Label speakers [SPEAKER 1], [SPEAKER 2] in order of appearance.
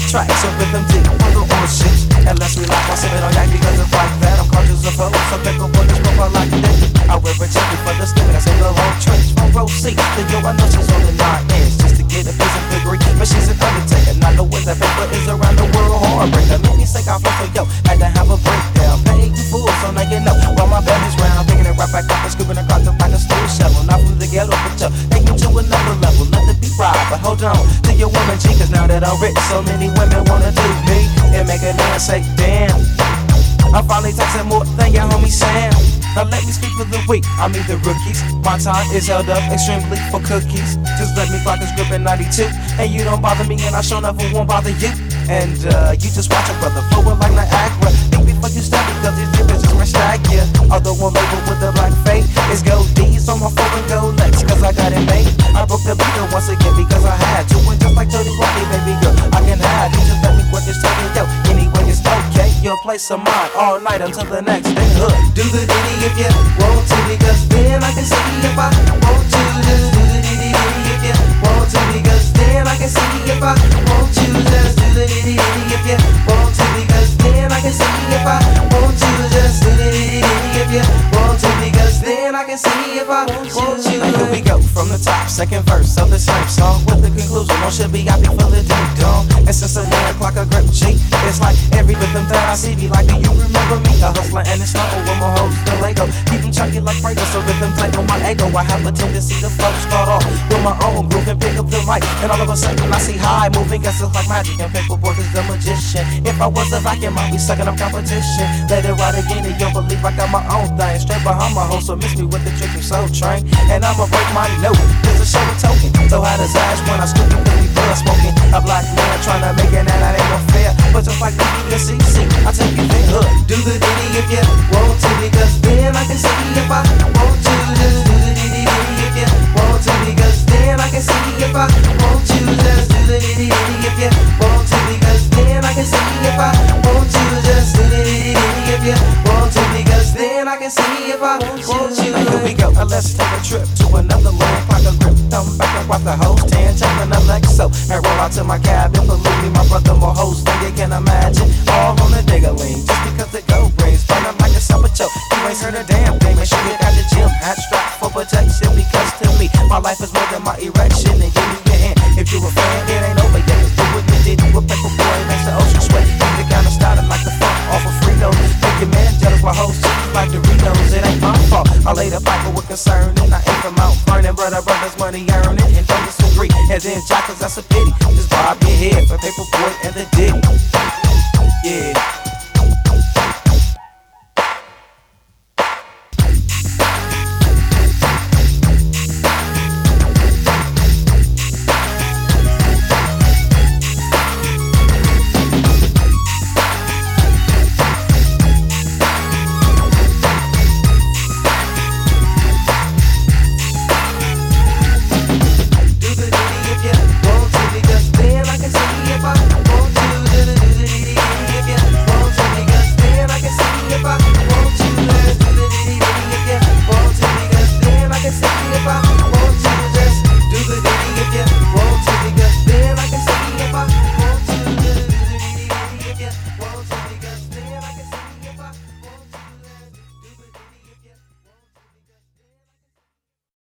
[SPEAKER 1] tracks of rhythm deep on the oceans. And let's relax while sipping on yak because it's like that. I'm conscious of hoes, so pick up on this profile like that. I wear a jacket for the skin, I say the whole trench from row C. The yo, I know she's on the 9 inch just to get a piece of degree, but she's an undertaker. Not know where that paper is around the world. Heartbreaker, make me sick off of yo. Had to have a breakdown, pay you fool, so now you know. While my belly's round, taking it right back up and scooping across the like a stool shovel. Not from the ghetto, but yo, take me to another level. Let the beat ride, but hold on to your woman G, cause now that I'm rich, so many women wanna do me and make a man say, damn. I'm finally texting more than your homie Sam. Now let me speak for the week, I mean the rookies. My time is held up extremely for cookies. Just let me clock this grip in 92. And you don't bother me and I sure never won't bother you. And you just watch a brother flowing like Niagara. Think before you step because these niggas just rich stack, yeah. Although one label with the black fade is gold D's on my phone and gold legs, cause I got it made. I broke the leader once again because I had to. And just like Dirty Rodney, baby girl, I can hide. You just let me work this talking, yo. Anyway, it's okay. Your place of mine all night until the next day. Hood. Do the ditty if you want to, because then I can see if I want to. Just do the ditty if you want to, because then I can see if I want to. Just do the ditty if you want to, because then I can see if I want to. Just do the ditty if you want to, because then I can see if I want to. Here we go from the top, second verse of the same song with the conclusion. No should be happy for the ding dong. And since the 9 o'clock I grip G, it's like every rhythm that I see be like, do you remember me? A hustler and it's not over my hoes, the Lego. Keep them chunky like Prego, so rhythm tight on my ego. I have a tendency to flow, start off with my own groove and pick up the mic. And all of a sudden I see high moving, guess it's like magic. And paperboy is the magician. If I was a vacuum, I'd be sucking up competition. Let it ride again and you'll believe I got my own thing. Straight behind my hoe, so miss me with the trick from Soul Train. And I'ma break my note, there's a show of token. So how does Ash when I scoop it, we blood smoking? A black man trying to make it, and that ain't no fair. But just like the CC, I take you to hood. Do the ditty if you want to, because then I can see if I want to. Just do the ditty if you want to, because then I can see if I want to. Just do the ditty if you want to, because then I can see if I want to. Just do the ditty if you want to, because then I can see if I want to. Here we go, let's take a trip to another land. Clock a grip, come back and watch the hoes tan, jumping up like so. And roll out to my cabin, believe me, my brother more hoes than you can imagine. All on the digger-ling, just because the go rings burn up like a summer choke. You ain't heard a damn thing, make sure you got the gym hat strapped for protection, because to me, my life is more than my erection. And give me your hand, if you a fan, it ain't over yet. Just do what you did, you a paper boy next to Ocean Sweat. You the kind of started like the funk off of Frito. Make your man jealous while hoes cheese like Doritos. It ain't my fault, I laid a piper with concern, and I ain't from out burning. Brother, brothers, money earning, and don't disagree. And then jockers, that's a pity.